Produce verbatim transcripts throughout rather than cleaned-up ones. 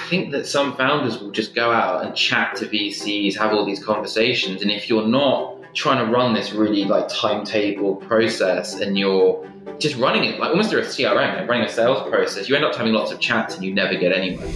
think that some founders will just go out and chat to V Cs, have all these conversations. And if you're not trying to run this really like timetable process and you're just running it like almost through a C R M, like running a sales process, you end up having lots of chats and you never get anywhere.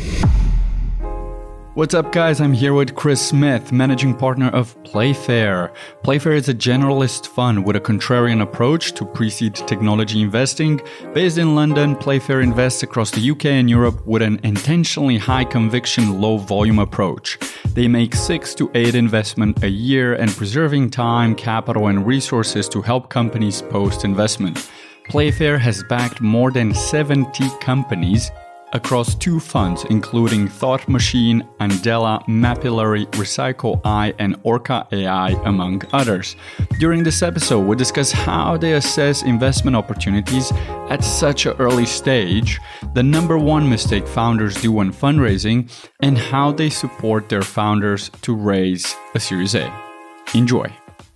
What's up, guys? I'm here with Chris Smith, managing partner of Playfair. Playfair is a generalist fund with a contrarian approach to pre-seed technology investing. Based in London, Playfair invests across the U K and Europe with an intentionally high conviction, low volume approach. They make six to eight investments a year and preserving time, capital, and resources to help companies post-investment. Playfair has backed more than seventy companies across two funds, including Thought Machine, Andela, Mapillary, Recycle Eye, and Orca A I, among others. During this episode, we discuss how they assess investment opportunities at such an early stage, the number one mistake founders do when fundraising, and how they support their founders to raise a Series A. Enjoy.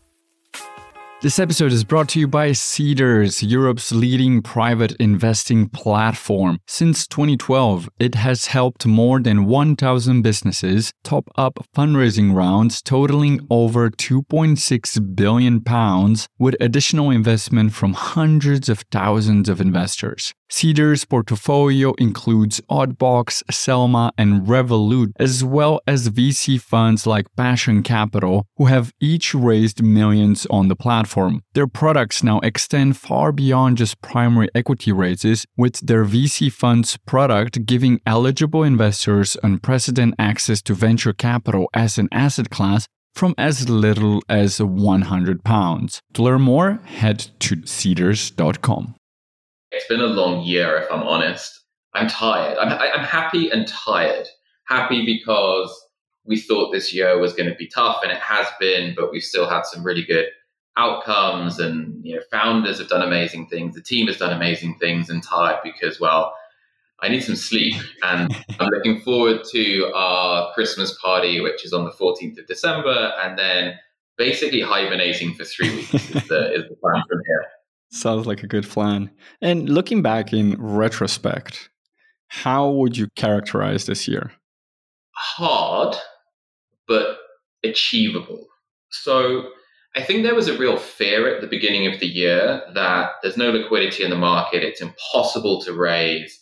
This episode is brought to you by Seedrs, Europe's leading private investing platform. Since twenty twelve, it has helped more than one thousand businesses top up fundraising rounds totaling over two point six billion pounds with additional investment from hundreds of thousands of investors. Seedrs' portfolio includes Oddbox, Selma, and Revolut, as well as V C funds like Passion Capital, who have each raised millions on the platform. Their products now extend far beyond just primary equity raises, with their V C funds product giving eligible investors unprecedented access to venture capital as an asset class from as little as one hundred pounds. To learn more, head to seedrs dot com. It's been a long year, if I'm honest. I'm tired. I'm, I'm happy and tired. Happy because we thought this year was going to be tough, and it has been, but we've still had some really good outcomes, and you know, founders have done amazing things. The team has done amazing things, and tired because, well, I need some sleep. And I'm looking forward to our Christmas party, which is on the fourteenth of December, and then basically hibernating for three weeks is the, is the plan from here. Sounds like a good plan. And looking back in retrospect, how would you characterize this year? Hard, but achievable. So I think there was a real fear at the beginning of the year that there's no liquidity in the market, it's impossible to raise,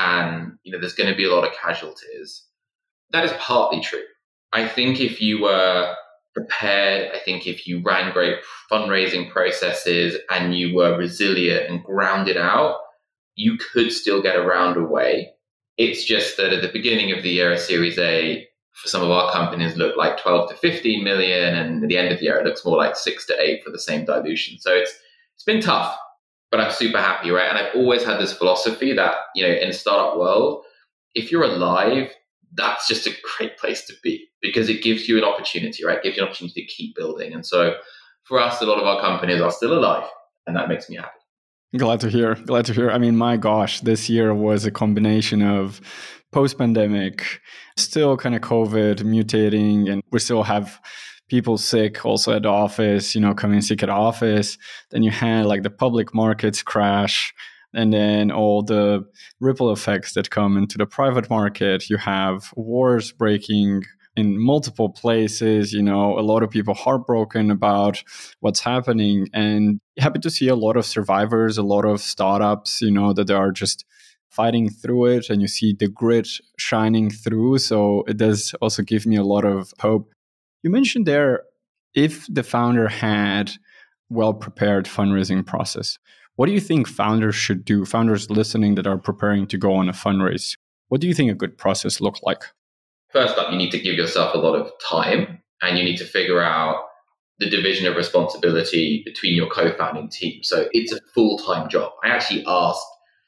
and you know there's going to be a lot of casualties. That is partly true. I think if you were prepared, I think if you ran great fundraising processes and you were resilient and grounded out, you could still get around a way. It's just that at the beginning of the year, a Series A for some of our companies looked like twelve to fifteen million, and at the end of the year, it looks more like six to eight for the same dilution. So it's it's been tough, but I'm super happy, right? And I've always had this philosophy that, you know, in the startup world, if you're alive, that's just a great place to be because it gives you an opportunity, right? It gives you an opportunity to keep building. And so for us, a lot of our companies are still alive, and that makes me happy. Glad to hear. Glad to hear. I mean, my gosh, this year was a combination of post-pandemic, still kind of COVID mutating, and we still have people sick also at the office, you know, coming sick at office. Then you had like the public markets crash, and then all the ripple effects that come into the private market. You have wars breaking in multiple places, you know, a lot of people heartbroken about what's happening, and happy to see a lot of survivors, a lot of startups, you know, that are just fighting through it, and you see the grit shining through. So it does also give me a lot of hope. You mentioned there, if the founder had well-prepared fundraising process, what do you think founders should do? Founders listening that are preparing to go on a fundraise, what do you think a good process look like? First up, you need to give yourself a lot of time, and you need to figure out the division of responsibility between your co-founding team. So it's a full-time job. I actually asked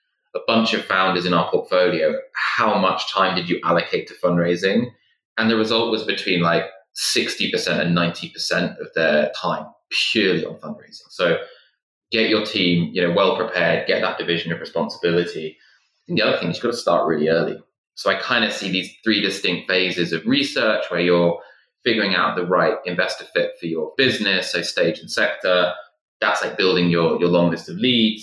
a bunch of founders in our portfolio, how much time did you allocate to fundraising? And the result was between like sixty percent and ninety percent of their time purely on fundraising. So get your team, you know, well prepared, get that division of responsibility. And the other thing is you've got to start really early. So I kind of see these three distinct phases of research where you're figuring out the right investor fit for your business, so stage and sector. That's like building your, your long list of leads.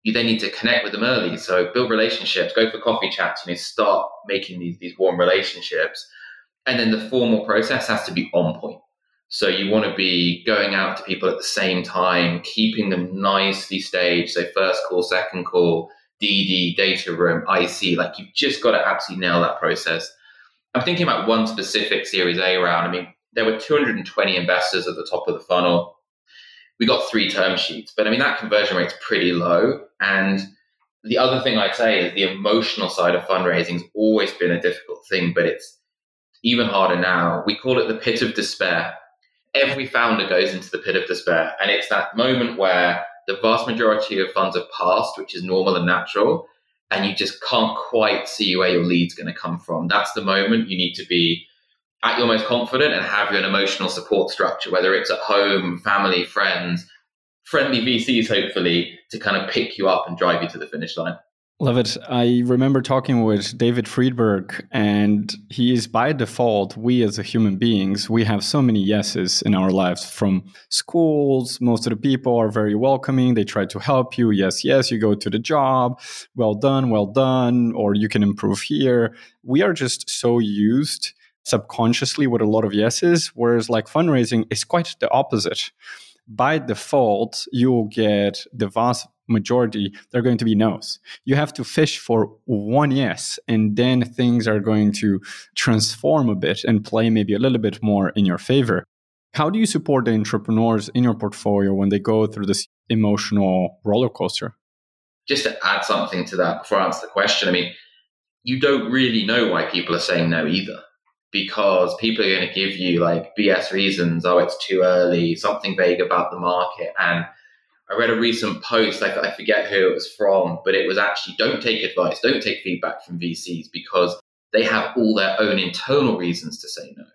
you then need to connect with them early. So build relationships, go for coffee chats, you know, start making these, these warm relationships. And then the formal process has to be on point. So you want to be going out to people at the same time, keeping them nicely staged. So first call, second call, D D, data room, I C, like you've just got to absolutely nail that process. I'm thinking about one specific Series A round. I mean, there were two hundred twenty investors at the top of the funnel. We got three term sheets, but I mean, that conversion rate's pretty low. And the other thing I'd say is the emotional side of fundraising has always been a difficult thing, but it's even harder now. We call it the pit of despair. Every founder goes into the pit of despair. And it's that moment where the vast majority of funds have passed, which is normal and natural, and you just can't quite see where your lead's going to come from. That's the moment you need to be at your most confident and have your emotional support structure, whether it's at home, family, friends, friendly V Cs, hopefully, to kind of pick you up and drive you to the finish line. Love it. I remember talking with David Friedberg, and he is by default, we as a human beings, we have so many yeses in our lives from schools. Most of the people are very welcoming. They try to help you. Yes, yes, you go to the job. Well done, well done. Or you can improve here. We are just so used subconsciously with a lot of yeses, whereas like fundraising is quite the opposite. By default, you'll get the vast majority, they're going to be no's. You have to fish for one yes, and then things are going to transform a bit and play maybe a little bit more in your favor. How do you support the entrepreneurs in your portfolio when they go through this emotional roller coaster? Just to add something to that before I answer the question, I mean, you don't really know why people are saying no either, because people are going to give you like B S reasons. Oh, it's too early, something vague about the market. And I read a recent post, I, I forget who it was from, but it was actually, don't take advice, don't take feedback from V Cs, because they have all their own internal reasons to say no.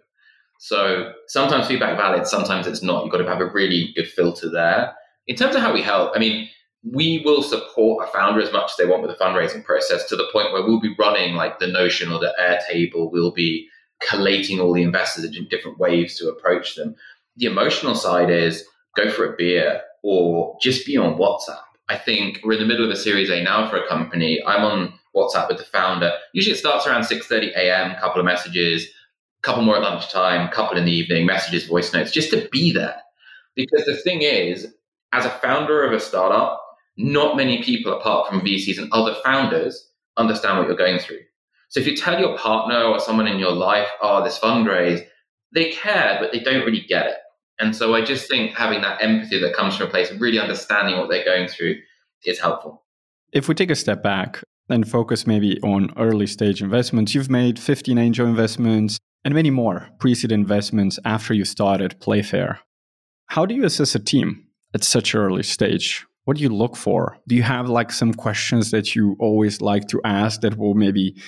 So sometimes feedback valid, sometimes it's not. You've got to have a really good filter there. In terms of how we help, I mean, we will support a founder as much as they want with the fundraising process, to the point where we'll be running like the Notion or the Airtable. We'll be collating all the investors in different ways to approach them. The emotional side is go for a beer or just be on WhatsApp. I think we're in the middle of a Series A now for a company. I'm on WhatsApp with the founder. Usually it starts around six thirty a.m., a couple of messages, a couple more at lunchtime, a couple in the evening, messages, voice notes, just to be there. Because the thing is, as a founder of a startup, not many people apart from V Cs and other founders understand what you're going through. So if you tell your partner or someone in your life, oh, this fundraise, they care, but they don't really get it. And so I just think having that empathy that comes from a place of really understanding what they're going through is helpful. If we take a step back and focus maybe on early stage investments, you've made fifteen angel investments and many more pre-seed investments after you started Playfair. How do you assess a team at such an early stage? What do you look for? Do you have like some questions that you always like to ask that will maybe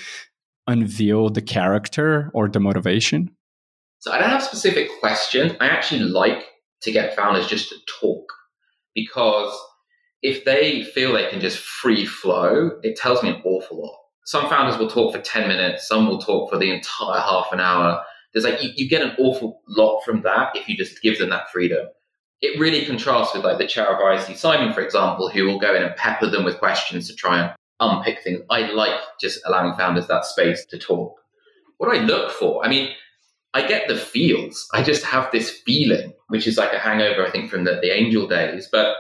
unveil the character or the motivation? So I don't have specific questions. I actually like to get founders just to talk, because if they feel they can just free flow, it tells me an awful lot. Some founders will talk for ten minutes. Some will talk for the entire half an hour. There's like, you, you get an awful lot from that if you just give them that freedom. It really contrasts with like the chair of I C, Simon, for example, who will go in and pepper them with questions to try and unpick things. I like just allowing founders that space to talk. What do I look for? I mean, I get the feels. I just have this feeling, which is like a hangover, I think, from the, the angel days. But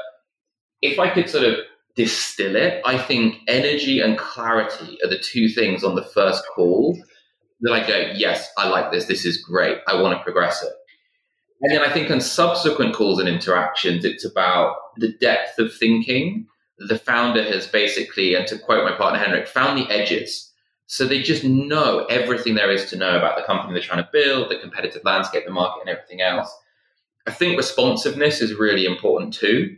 if I could sort of distill it, I think energy and clarity are the two things on the first call that I go, yes, I like this. This is great. I want to progress it. And then I think on subsequent calls and interactions, it's about the depth of thinking. The founder has basically, and to quote my partner Henrik, found the edges. So they just know everything there is to know about the company they're trying to build, the competitive landscape, the market, and everything else. I think responsiveness is really important too.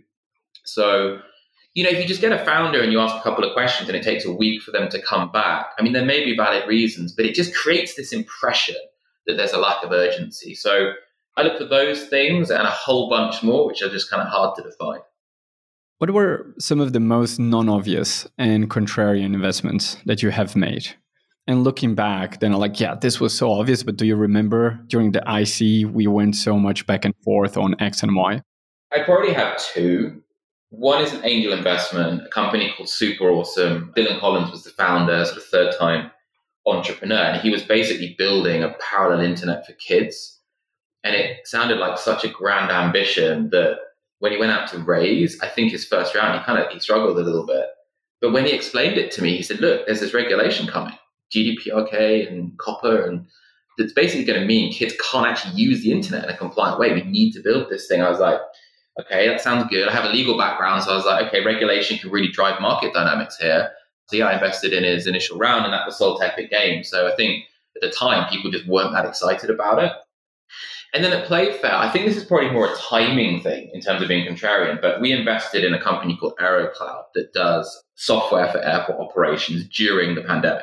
So, you know, if you just get a founder and you ask a couple of questions and it takes a week for them to come back, I mean, there may be valid reasons, but it just creates this impression that there's a lack of urgency. So I look for those things and a whole bunch more, which are just kind of hard to define. What were some of the most non-obvious and contrarian investments that you have made? And looking back, then I'm like, yeah, this was so obvious, but do you remember during the I C, we went so much back and forth on X and Y? I probably have two. One is an angel investment, a company called Super Awesome. Dylan Collins was the founder, sort of third time entrepreneur, and he was basically building a parallel internet for kids. And it sounded like such a grand ambition that when he went out to raise, I think his first round, he kind of he struggled a little bit. But when he explained it to me, he said, look, there's this regulation coming, G D P R K and copper, and it's basically going to mean kids can't actually use the internet in a compliant way. We need to build this thing. I was like, okay, that sounds good. I have a legal background, so I was like, okay, regulation can really drive market dynamics here. So yeah, I invested in his initial round, and that was sold to Epic Games. So I think at the time, people just weren't that excited about it. And then at Playfair, I think this is probably more a timing thing in terms of being contrarian, but we invested in a company called AeroCloud that does software for airport operations during the pandemic.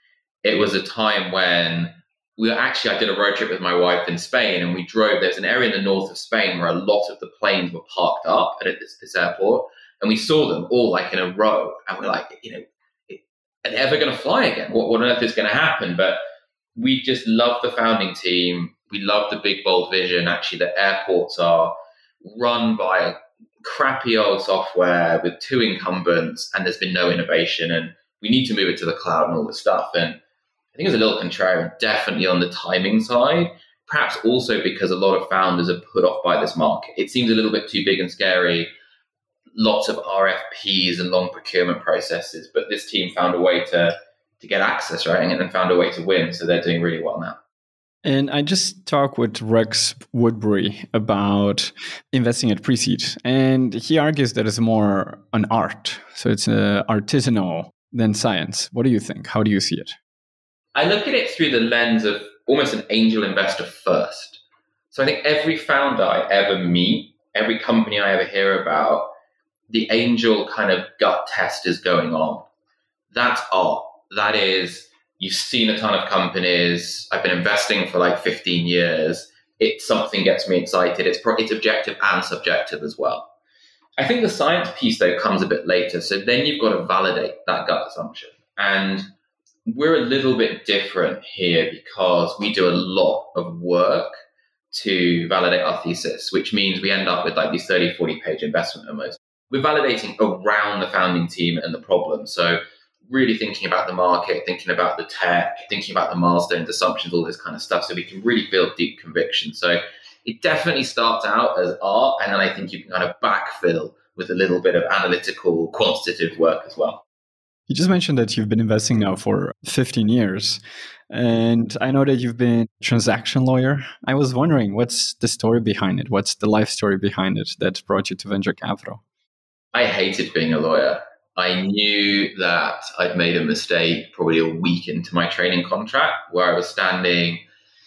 It was a time when we were actually, I did a road trip with my wife in Spain, and we drove, there's an area in the north of Spain where a lot of the planes were parked up at this, this airport, and we saw them all like in a row, and we're like, you know, are they ever going to fly again? What, what on earth is going to happen? But we just love the founding team. We love the big, bold vision. Actually, the airports are run by crappy old software with two incumbents, and there's been no innovation, and we need to move it to the cloud and all this stuff. And I think it's a little contrarian, definitely on the timing side, perhaps also because a lot of founders are put off by this market. It seems a little bit too big and scary, lots of R F Ps and long procurement processes, but this team found a way to, to get access, right, and then found a way to win, so they're doing really well now. And I just talked with Rex Woodbury about investing at pre-seed, and he argues that it's more an art, so it's uh, artisanal than science. What do you think? How do you see it? I look at it through the lens of almost an angel investor first. So I think every founder I ever meet, every company I ever hear about, the angel kind of gut test is going on. That's art. That is, you've seen a ton of companies. I've been investing for like fifteen years. It something gets me excited. It's pro- it's objective and subjective as well. I think the science piece, though, comes a bit later. So then you've got to validate that gut assumption. And we're a little bit different here because we do a lot of work to validate our thesis, which means we end up with like these thirty, forty page investment memos. We're validating around the founding team and the problem. So really thinking about the market, thinking about the tech, thinking about the milestones, assumptions, all this kind of stuff, so we can really build deep conviction. So it definitely starts out as art, and then I think you can kind of backfill with a little bit of analytical, quantitative work as well. You just mentioned that you've been investing now for fifteen years, and I know that you've been a transaction lawyer. I was wondering, what's the story behind it? What's the life story behind it that brought you to venture capital? I hated being a lawyer. I knew that I'd made a mistake probably a week into my training contract, where I was standing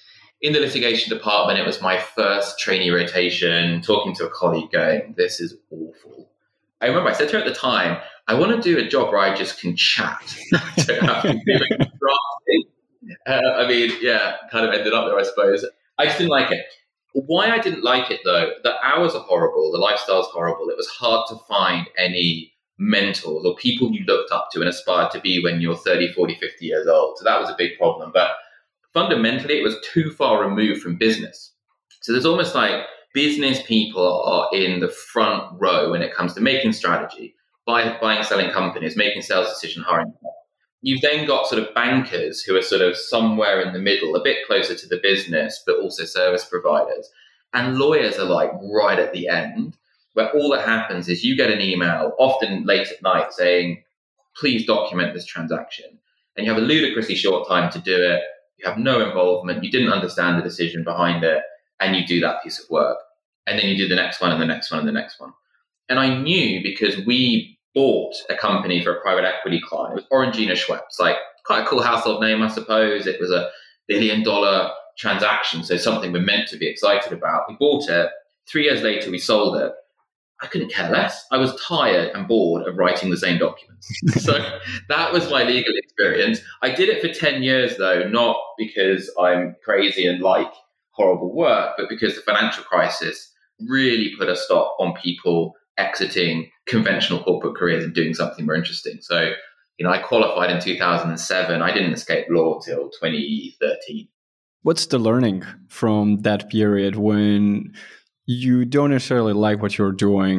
in the litigation department. It was my first trainee rotation, talking to a colleague going, this is awful. I remember I said to her at the time, I want to do a job where I just can chat. I don't have to do it drafting. Uh, I mean, yeah, kind of ended up there, I suppose. I just didn't like it. Why I didn't like it, though, the hours are horrible, the lifestyle's horrible. It was hard to find any mentors or people you looked up to and aspired to be when you're thirty, forty, fifty years old. So that was a big problem. But fundamentally, it was too far removed from business. So there's almost like business people are in the front row when it comes to making strategy, buy, buying, selling companies, making sales decision, hiring. You've then got sort of bankers who are sort of somewhere in the middle, a bit closer to the business, but also service providers. And lawyers are like right at the end, where all that happens is you get an email, often late at night, saying, please document this transaction. And you have a ludicrously short time to do it. You have no involvement. You didn't understand the decision behind it. And you do that piece of work. And then you do the next one and the next one and the next one. And I knew, because we bought a company for a private equity client. It was Orangina Schweppes, like quite a cool household name, I suppose. It was a billion dollar transaction, so something we're meant to be excited about. We bought it. Three years later, we sold it. I couldn't care less. I was tired and bored of writing the same documents. So that was my legal experience. I did it for ten years, though, not because I'm crazy and like horrible work, but because the financial crisis really put a stop on people exiting conventional corporate careers and doing something more interesting. So, you know, I qualified in two thousand seven. I didn't escape law till twenty thirteen. What's the learning from that period when you don't necessarily like what you're doing,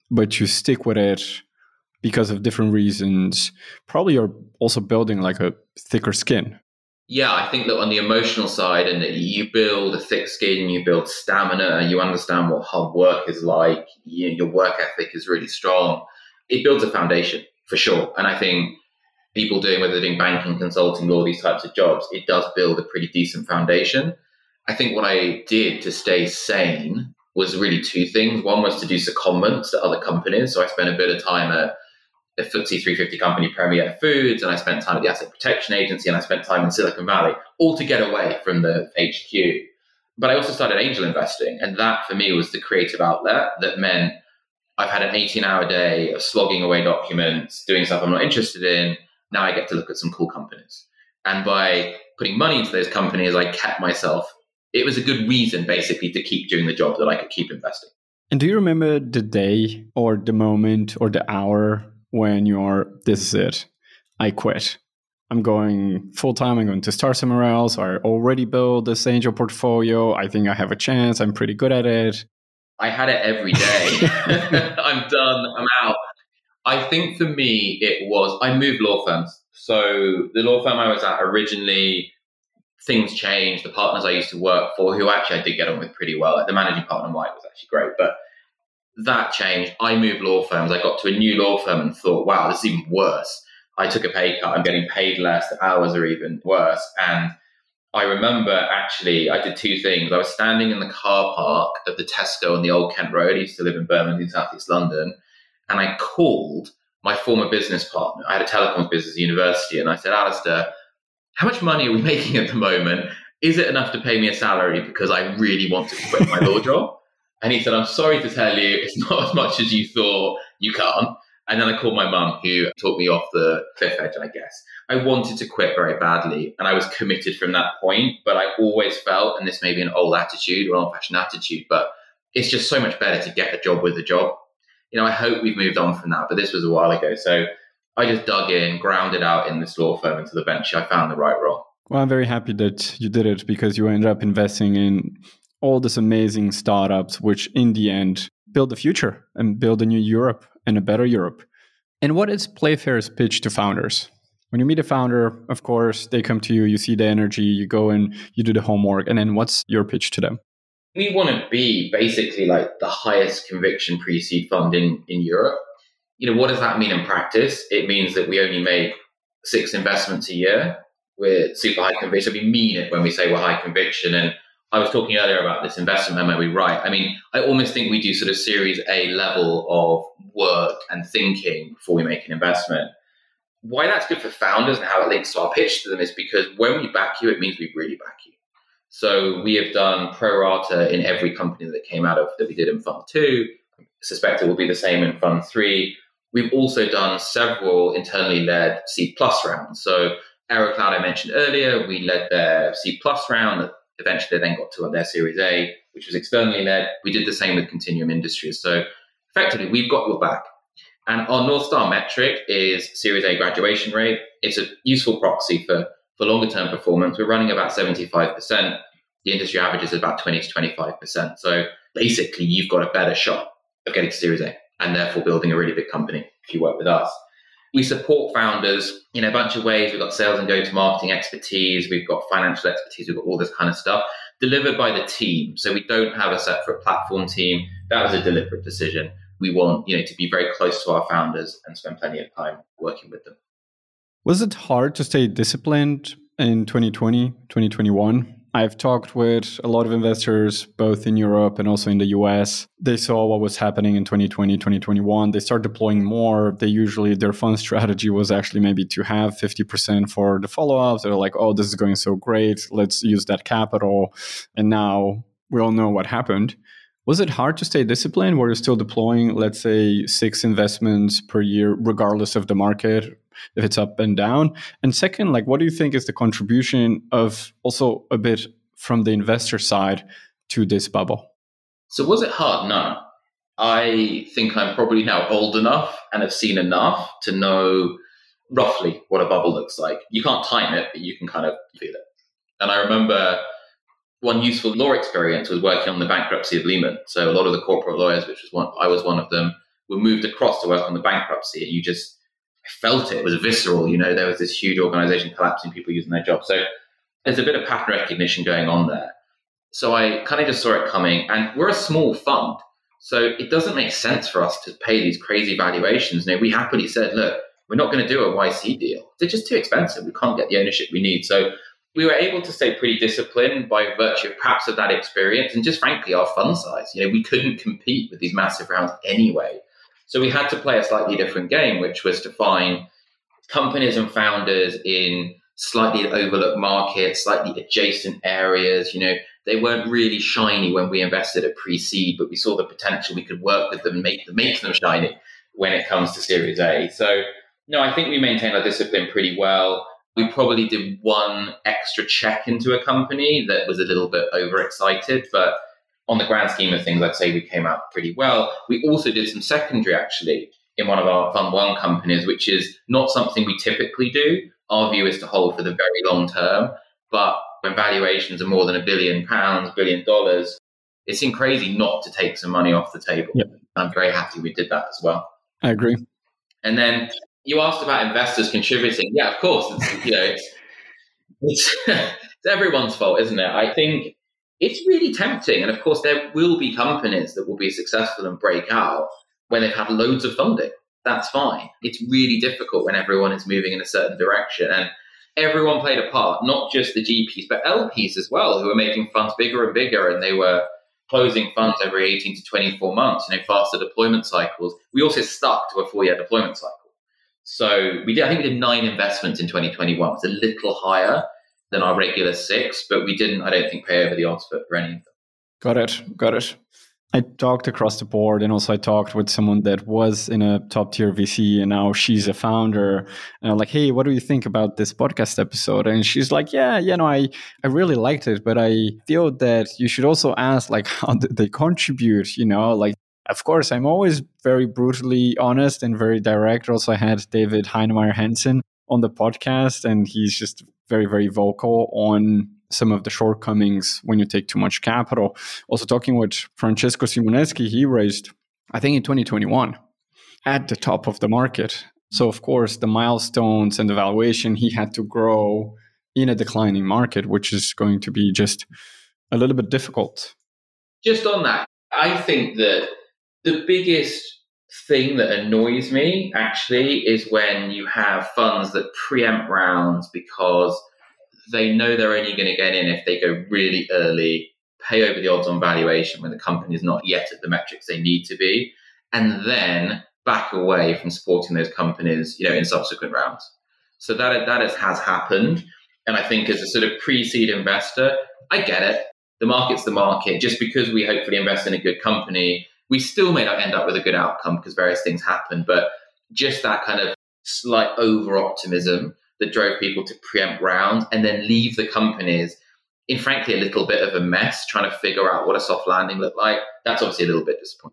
but you stick with it because of different reasons, probably you're also building like a thicker skin. Yeah, I think that on the emotional side, and that you build a thick skin, you build stamina, you understand what hard work is like, you, your work ethic is really strong. It builds a foundation for sure. And I think people doing, whether they're doing banking, consulting, law, these types of jobs, it does build a pretty decent foundation. I think what I did to stay sane was really two things. One was to do secondments at other companies. So I spent a bit of time at the F T S E three fifty company Premier Foods, and I spent time at the Asset Protection Agency, and I spent time in Silicon Valley, all to get away from the H Q. But I also started angel investing, and that for me was the creative outlet that meant I've had an eighteen-hour day of slogging away documents, doing stuff I'm not interested in. Now I get to look at some cool companies. And by putting money into those companies, I kept myself. It was a good reason, basically, to keep doing the job that I could keep investing. And do you remember the day or the moment or the hour when you're, this is it, I quit? I'm going full time. I'm going to start somewhere else. I already built this angel portfolio. I think I have a chance. I'm pretty good at it. I had it every day. I'm done. I'm out. I think for me, it was, I moved law firms. So the law firm I was at originally, things changed. The partners I used to work for, who actually I did get on with pretty well, like the managing partner, Mike, was actually great. But that changed. I moved law firms. I got to a new law firm and thought, wow, this is even worse. I took a pay cut. I'm getting paid less. The hours are even worse. And I remember actually I did two things. I was standing in the car park of the Tesco on the Old Kent Road. I used to live in Birmingham, South East London. And I called my former business partner. I had a telecoms business at university. And I said, Alistair, how much money are we making at the moment? Is it enough to pay me a salary? Because I really want to quit my law job. And he said, I'm sorry to tell you, it's not as much as you thought. You can't. And then I called my mum, who talked me off the cliff edge, I guess. I wanted to quit very badly, and I was committed from that point. But I always felt, and this may be an old attitude or an old-fashioned attitude, but it's just so much better to get a job with a job. You know, I hope we've moved on from that, but this was a while ago. So I just dug in, grounded out in this law firm until eventually I found the right role. Well, I'm very happy that you did it, because you ended up investing in all these amazing startups, which in the end build the future and build a new Europe and a better Europe. And what is Playfair's pitch to founders? When you meet a founder, of course, they come to you, you see the energy, you go in, you do the homework, and then what's your pitch to them? We want to be basically like the highest conviction pre-seed fund in, in Europe. You know, what does that mean in practice? It means that we only make six investments a year. We're super high conviction. We mean it when we say we're high conviction. And I was talking earlier about this investment memo we write. I mean, I almost think we do sort of Series A level of work and thinking before we make an investment. Why that's good for founders and how it links to our pitch to them is because when we back you, it means we really back you. So we have done pro rata in every company that came out of that we did in Fund two. I suspect it will be the same in Fund three. We've also done several internally led C plus rounds. So Aerocloud I mentioned earlier, we led their C plus round. Eventually they then got to their Series A, which was externally led. We did the same with Continuum Industries. So effectively, we've got your back. And our North Star metric is Series A graduation rate. It's a useful proxy for, for longer term performance. We're running about seventy-five percent. The industry average is about twenty to twenty-five percent. So basically, you've got a better shot of getting to Series A and therefore building a really big company if you work with us. We support founders in a bunch of ways. We've got sales and go-to-marketing expertise. We've got financial expertise. We've got all this kind of stuff delivered by the team. So we don't have a separate platform team. That was a deliberate decision. We want, you know, to be very close to our founders and spend plenty of time working with them. Was it hard to stay disciplined in twenty twenty, twenty twenty-one? I've talked with a lot of investors, both in Europe and also in the U S. They saw what was happening in twenty twenty, twenty twenty-one. They start deploying more. They usually, their fund strategy was actually maybe to have fifty percent for the follow-ups. They're like, oh, this is going so great. Let's use that capital. And now we all know what happened. Was it hard to stay disciplined? Were you still deploying, let's say, six investments per year, regardless of the market, if it's up and down? And second, like, what do you think is the contribution of also a bit from the investor side to this bubble? So was it hard? No. I think I'm probably now old enough and have seen enough to know roughly what a bubble looks like. You can't time it, but you can kind of feel it. And I remember one useful law experience was working on the bankruptcy of Lehman. So a lot of the corporate lawyers, which was one, I was one of them, were moved across to work on the bankruptcy, and you just felt it. It was visceral. You know, there was this huge organization collapsing, people using their jobs. So there's a bit of pattern recognition going on there. So I kind of just saw it coming, and we're a small fund. So it doesn't make sense for us to pay these crazy valuations. You know, we happily said, look, we're not going to do a Y C deal. They're just too expensive. We can't get the ownership we need. So we were able to stay pretty disciplined by virtue of perhaps of that experience and just frankly our fund size. You know, we couldn't compete with these massive rounds anyway. So we had to play a slightly different game, which was to find companies and founders in slightly overlooked markets, slightly adjacent areas. You know, they weren't really shiny when we invested at pre-seed, but we saw the potential. We could work with them and make them, make them shiny when it comes to Series A. So no, I think we maintained our discipline pretty well. We probably did one extra check into a company that was a little bit overexcited, but on the grand scheme of things, I'd say we came out pretty well. We also did some secondary, actually, in one of our Fund One companies, which is not something we typically do. Our view is to hold for the very long term, but when valuations are more than a billion pounds, billion dollars, it seemed crazy not to take some money off the table. Yep. I'm very happy we did that as well. I agree. And then you asked about investors contributing. Yeah, of course. It's, you know, it's, it's, it's everyone's fault, isn't it? I think it's really tempting. And of course, there will be companies that will be successful and break out when they've had loads of funding. That's fine. It's really difficult when everyone is moving in a certain direction. And everyone played a part, not just the G Ps, but L Ps as well, who were making funds bigger and bigger. And they were closing funds every eighteen to twenty-four months, you know, faster deployment cycles. We also stuck to a four-year deployment cycle. So we did, I think we did nine investments in twenty twenty-one. It's a little higher than our regular six, but we didn't, I don't think, pay over the odds for, for any of them. Got it. Got it. I talked across the board, and also I talked with someone that was in a top tier V C and now she's a founder. And I'm like, hey, what do you think about this podcast episode? And she's like, yeah, you know, I, I really liked it, but I feel that you should also ask, like, how did they contribute? You know, like, of course, I'm always very brutally honest and very direct. Also, I had David Heinemeier Hansen on the podcast, and he's just very, very vocal on some of the shortcomings when you take too much capital. Also talking with Francesco Simoneschi, he raised, I think in twenty twenty-one, at the top of the market. So of course, the milestones and the valuation, he had to grow in a declining market, which is going to be just a little bit difficult. Just on that, I think that the biggest thing that annoys me actually is when you have funds that preempt rounds because they know they're only going to get in if they go really early, pay over the odds on valuation when the company is not yet at the metrics they need to be, and then back away from supporting those companies, you know, in subsequent rounds. So that that has, has happened. And I think as a sort of pre-seed investor, I get it. The market's the market. Just because we hopefully invest in a good company, we still may not end up with a good outcome because various things happen. But just that kind of slight over-optimism that drove people to preempt rounds and then leave the companies in, frankly, a little bit of a mess, trying to figure out what a soft landing looked like. That's obviously a little bit disappointing.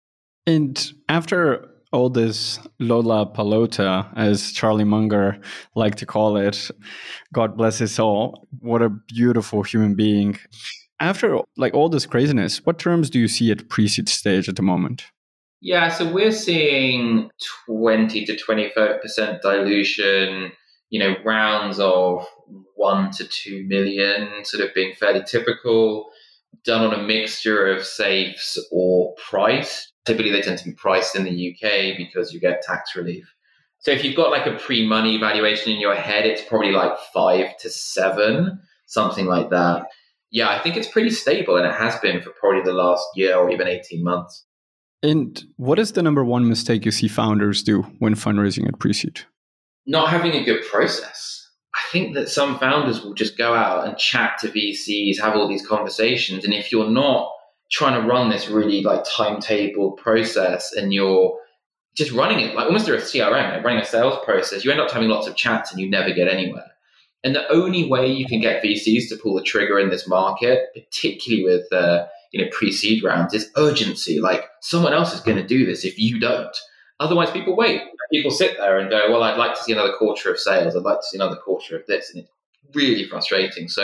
And after all this Lollapalooza, as Charlie Munger liked to call it, God bless his soul, what a beautiful human being. After like all this craziness, what terms do you see at pre-seed stage at the moment? Yeah, so we're seeing twenty to twenty-five percent dilution, you know, rounds of one to two million sort of being fairly typical, done on a mixture of safes or price. Typically, they tend to be priced in the U K because you get tax relief. So if you've got like a pre-money valuation in your head, it's probably like five to seven, something like that. Yeah, I think it's pretty stable, and it has been for probably the last year or even eighteen months. And what is the number one mistake you see founders do when fundraising at pre-seed? Not having a good process. I think that some founders will just go out and chat to V Cs, have all these conversations. And if you're not trying to run this really like timetable process and you're just running it like almost through a C R M, like running a sales process, you end up having lots of chats and you never get anywhere. And the only way you can get V Cs to pull the trigger in this market, particularly with uh, you know pre-seed rounds, is urgency. Like someone else is going to do this if you don't. Otherwise, people wait. People sit there and go, well, I'd like to see another quarter of sales. I'd like to see another quarter of this. And it's really frustrating. So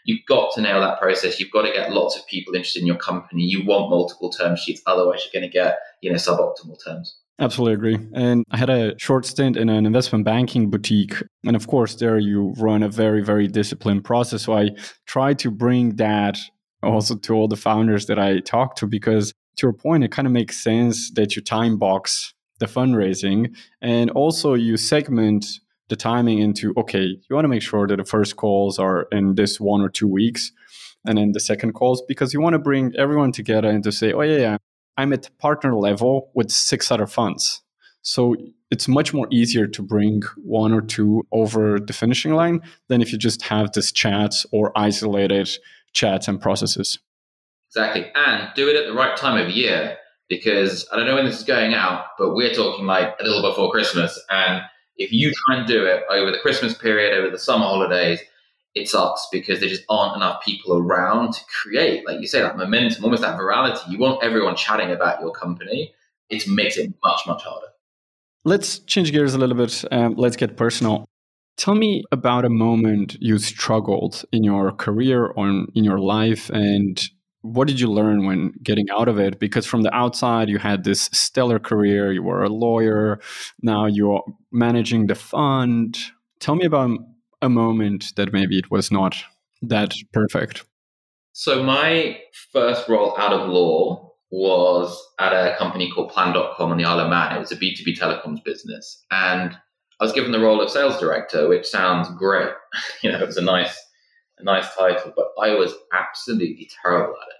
You've got to nail that process. You've got to get lots of people interested in your company. You want multiple term sheets. Otherwise, you're going to get, you know, suboptimal terms. Absolutely agree. And I had a short stint in an investment banking boutique. And of course, there you run a very, very disciplined process. So I try to bring that also to all the founders that I talk to, because to your point, it kind of makes sense that you time box the fundraising, and also you segment the timing into, okay, you want to make sure that the first calls are in this one or two weeks, and then the second calls, because you want to bring everyone together and to say, oh yeah, yeah, I'm at partner level with six other funds. So it's much more easier to bring one or two over the finishing line than if you just have this chats or isolated chats and processes. Exactly. And do it at the right time of year, because I don't know when this is going out, but we're talking like a little before Christmas. And if you try and do it over the Christmas period, over the summer holidays, it sucks because there just aren't enough people around to create, like you say, that momentum, almost that virality. You want everyone chatting about your company. It makes it much, much harder. Let's change gears a little bit. Um, let's get personal. Tell me about a moment you struggled in your career or in your life, and what did you learn when getting out of it? Because from the outside, you had this stellar career. You were a lawyer. Now you're managing the fund. Tell me about a moment that maybe it was not that perfect. So my first role out of law was at a company called Plan dot com on the Isle of Man. It was a B two B telecoms business. And I was given the role of sales director, which sounds great. You know, it was a nice, a nice title, but I was absolutely terrible at it.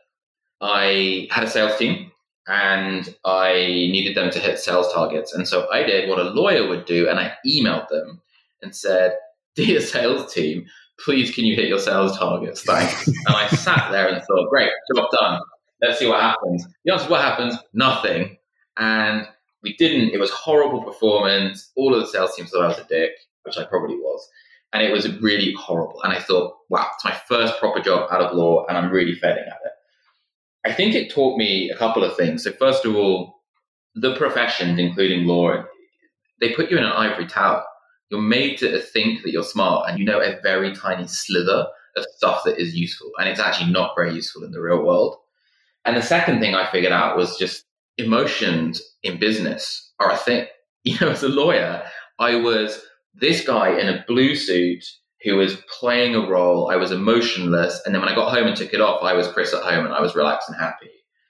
I had a sales team and I needed them to hit sales targets. And so I did what a lawyer would do, and I emailed them and said, dear sales team, please can you hit your sales targets? Thanks. And I sat there and thought, great, job done. Let's see what happens. The answer is what happens? Nothing. And we didn't. It was horrible performance. All of the sales teams thought I was a dick, which I probably was. And it was really horrible. And I thought, wow, it's my first proper job out of law and I'm really failing at it. I think it taught me a couple of things. So first of all, the professions, including law, they put you in an ivory tower. You're made to think that you're smart and you know a very tiny slither of stuff that is useful. And it's actually not very useful in the real world. And the second thing I figured out was just emotions in business are a thing. You know, as a lawyer, I was this guy in a blue suit who was playing a role. I was emotionless. And then when I got home and took it off, I was Chris at home and I was relaxed and happy.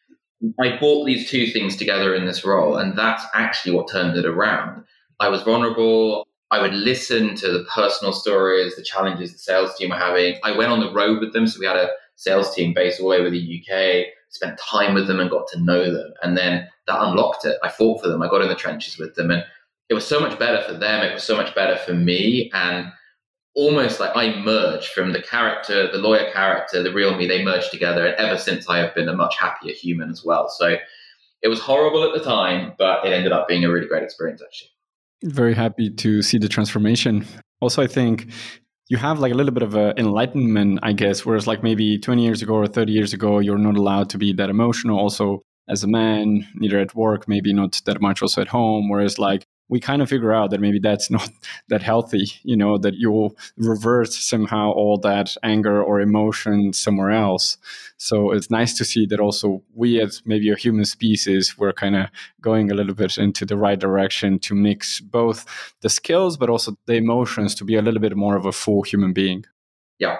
I brought these two things together in this role. And that's actually what turned it around. I was vulnerable. I would listen to the personal stories, the challenges the sales team were having. I went on the road with them. So we had a sales team based all over the U K, spent time with them and got to know them. And then that unlocked it. I fought for them. I got in the trenches with them. And it was so much better for them. It was so much better for me. And almost like I merged from the character, the lawyer character, the real me, they merged together. And ever since, I have been a much happier human as well. So it was horrible at the time, but it ended up being a really great experience, actually. Very happy to see the transformation. Also, I think you have like a little bit of a enlightenment, I guess, whereas like maybe twenty years ago or thirty years ago, you're not allowed to be that emotional. Also, as a man, neither at work, maybe not that much also at home. Whereas like we kind of figure out that maybe that's not that healthy, you know, that you'll revert somehow all that anger or emotion somewhere else. So it's nice to see that also we as maybe a human species, we're kind of going a little bit into the right direction to mix both the skills, but also the emotions to be a little bit more of a full human being. Yeah.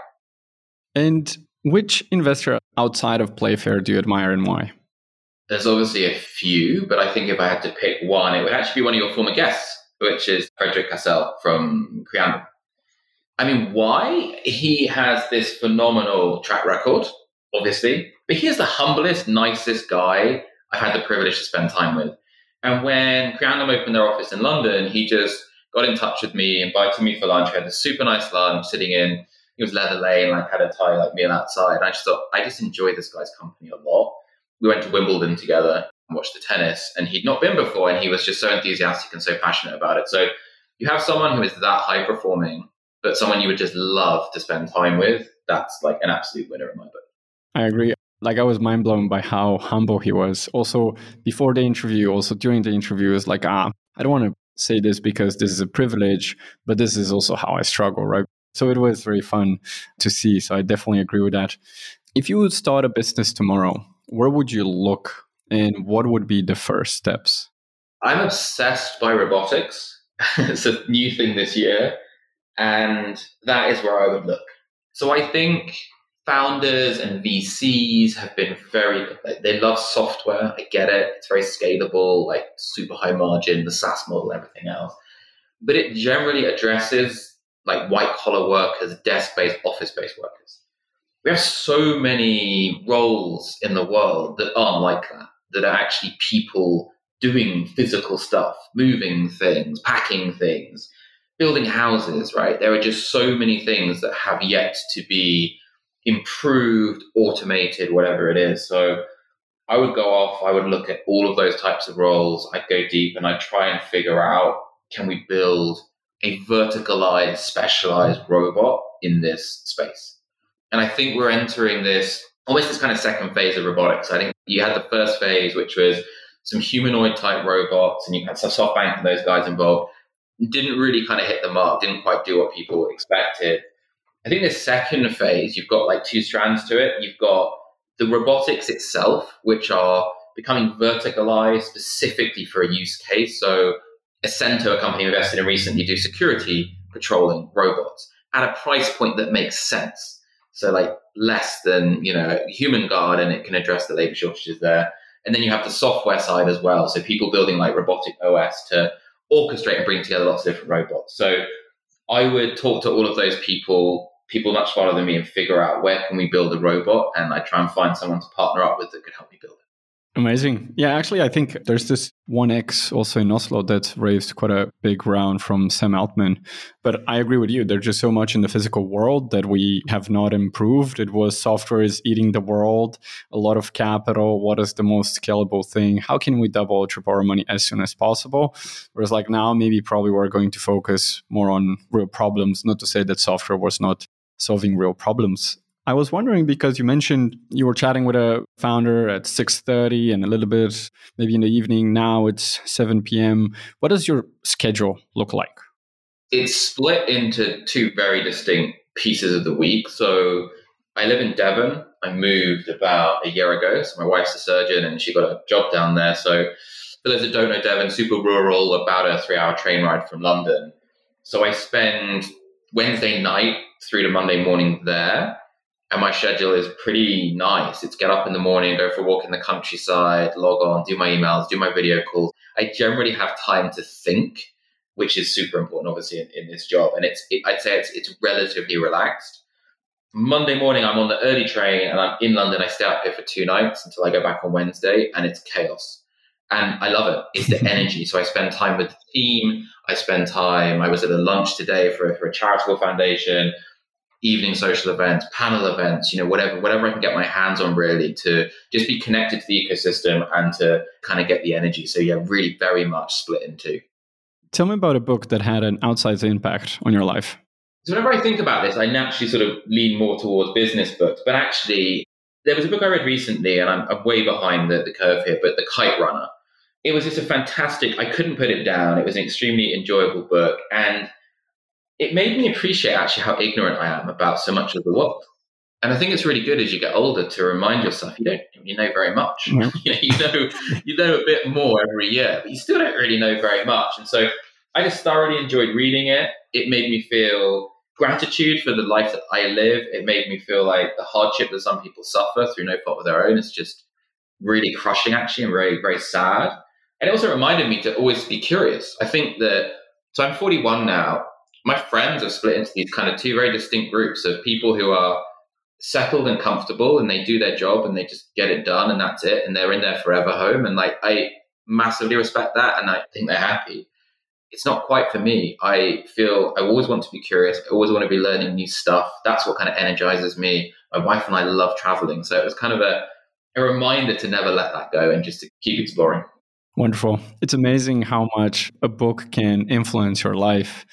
And which investor outside of Playfair do you admire and why? There's obviously a few, but I think if I had to pick one, it would actually be one of your former guests, which is Frederick Cassel from Creandum. I mean, why? He has this phenomenal track record, obviously, but he is the humblest, nicest guy I've had the privilege to spend time with. And when Creandum opened their office in London, he just got in touch with me, invited me for lunch. We had a super nice lunch sitting in, it was leather lane, like had a Thai like meal outside. And I just thought, I just enjoy this guy's company a lot. We went to Wimbledon together and watched the tennis, and he'd not been before, and he was just so enthusiastic and so passionate about it. So you have someone who is that high performing, but someone you would just love to spend time with. That's like an absolute winner in my book. I agree. Like I was mind blown by how humble he was. Also before the interview, also during the interview, it was like, ah, I don't want to say this because this is a privilege, but this is also how I struggle, right? So it was very fun to see. So I definitely agree with that. If you would start a business tomorrow, where would you look and what would be the first steps? I'm obsessed by robotics. It's a new thing this year. And that is where I would look. So I think founders and V Cs have been very, they love software. I get it. It's very scalable, like super high margin, the SaaS model, everything else. But it generally addresses like white collar workers, desk-based, office-based workers. We have so many roles in the world that aren't like that, that are actually people doing physical stuff, moving things, packing things, building houses, right? There are just so many things that have yet to be improved, automated, whatever it is. So I would go off, I would look at all of those types of roles. I'd go deep and I'd try and figure out, can we build a verticalized, specialized robot in this space? And I think we're entering this, almost this kind of second phase of robotics. I think you had the first phase, which was some humanoid type robots, and you had some SoftBank and those guys involved. Didn't really kind of hit the mark, didn't quite do what people expected. I think the second phase, you've got like two strands to it. You've got the robotics itself, which are becoming verticalized specifically for a use case. So Acento, a company we invested in recently, do security patrolling robots at a price point that makes sense. So like less than, you know, human guard, and it can address the labor shortages there. And then you have the software side as well. So people building like robotic O S to orchestrate and bring together lots of different robots. So I would talk to all of those people, people much smarter than me, and figure out where can we build a robot, and I try and find someone to partner up with that could help me build it. Amazing. Yeah, actually, I think there's this one X also in Oslo that raised quite a big round from Sam Altman. But I agree with you. There's just so much in the physical world that we have not improved. It was software is eating the world, a lot of capital. What is the most scalable thing? How can we double or triple our money as soon as possible? Whereas like now, maybe probably we're going to focus more on real problems. Not to say that software was not solving real problems. I was wondering, because you mentioned you were chatting with a founder at six thirty and a little bit maybe in the evening. Now it's seven p.m. What does your schedule look like? It's split into two very distinct pieces of the week. So I live in Devon. I moved about a year ago. So my wife's a surgeon and she got a job down there. So for those that don't know Devon, super rural, about a three-hour train ride from London. So I spend Wednesday night through to Monday morning there. And my schedule is pretty nice. It's get up in the morning, go for a walk in the countryside, log on, do my emails, do my video calls. I generally have time to think, which is super important, obviously, in, in this job. And it's, it, I'd say it's, it's relatively relaxed. Monday morning, I'm on the early train and I'm in London. I stay up here for two nights until I go back on Wednesday, and it's chaos. And I love it. It's the energy. So I spend time with the team. I spend time, I was at a lunch today for, for a charitable foundation, evening social events, panel events, you know, whatever, whatever I can get my hands on, really, to just be connected to the ecosystem and to kind of get the energy. So yeah, really very much split in two. Tell me about a book that had an outsized impact on your life. So whenever I think about this, I naturally sort of lean more towards business books, but actually there was a book I read recently, and I'm, I'm way behind the, the curve here, but The Kite Runner. It was just a fantastic, I couldn't put it down. It was an extremely enjoyable book, and it made me appreciate actually how ignorant I am about so much of the world. And I think it's really good as you get older to remind yourself you don't you know very much. Mm-hmm. you know, you know you know a bit more every year, but you still don't really know very much. And so I just thoroughly enjoyed reading it. It made me feel gratitude for the life that I live. It made me feel like the hardship that some people suffer through no fault of their own is just really crushing, actually, and very, very sad. And it also reminded me to always be curious. I think that, so I'm forty-one now. My friends are split into these kind of two very distinct groups of people who are settled and comfortable and they do their job and they just get it done and that's it. And they're in their forever home. And like, I massively respect that. And I think they're happy. It's not quite for me. I feel I always want to be curious. I always want to be learning new stuff. That's what kind of energizes me. My wife and I love traveling. So it was kind of a, a reminder to never let that go and just to keep exploring. Wonderful. It's amazing how much a book can influence your life.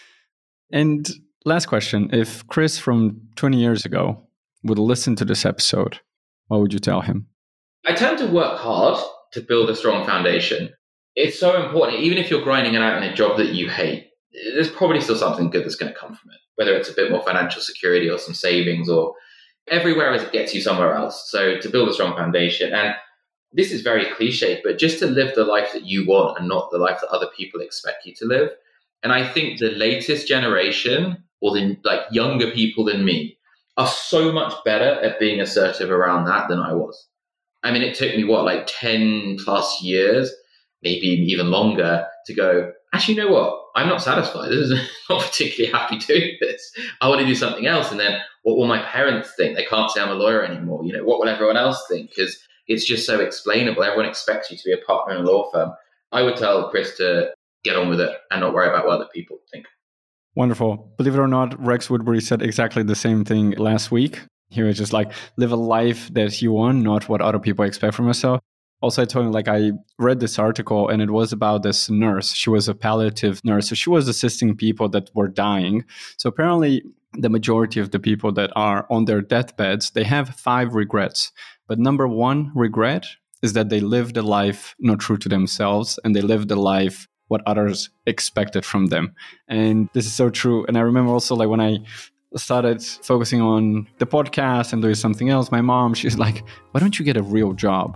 And last question, if Chris from twenty years ago would listen to this episode, what would you tell him? I tend to work hard to build a strong foundation. It's so important, even if you're grinding it out in a job that you hate, there's probably still something good that's going to come from it, whether it's a bit more financial security or some savings, or everywhere as it gets you somewhere else. So to build a strong foundation, and this is very cliche, but just to live the life that you want and not the life that other people expect you to live. And I think the latest generation, or the like younger people than me, are so much better at being assertive around that than I was. I mean, it took me, what, like ten plus years, maybe even longer, to go, actually, you know what? I'm not satisfied. This is not particularly happy doing this. I want to do something else. And then what will my parents think? They can't say I'm a lawyer anymore. You know, what will everyone else think? Because it's just so explainable. Everyone expects you to be a partner in a law firm. I would tell Chris to get on with it and not worry about what other people think. Wonderful. Believe it or not, Rex Woodbury said exactly the same thing last week. He was just like, live a life that you want, not what other people expect from yourself. Also, I told him, like, I read this article and it was about this nurse. She was a palliative nurse. So she was assisting people that were dying. So apparently the majority of the people that are on their deathbeds, they have five regrets. But number one regret is that they lived a life not true to themselves, and they lived a life what others expected from them. And this is so true. And I remember also, like, when I started focusing on the podcast and doing something else, my mom, she's like, why don't you get a real job?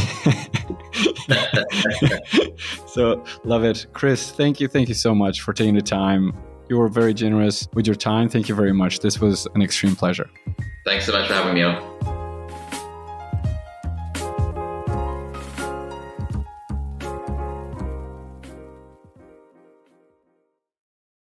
So love it. Chris, thank you. Thank you so much for taking the time. You were very generous with your time. Thank you very much. This was an extreme pleasure. Thanks so much for having me on.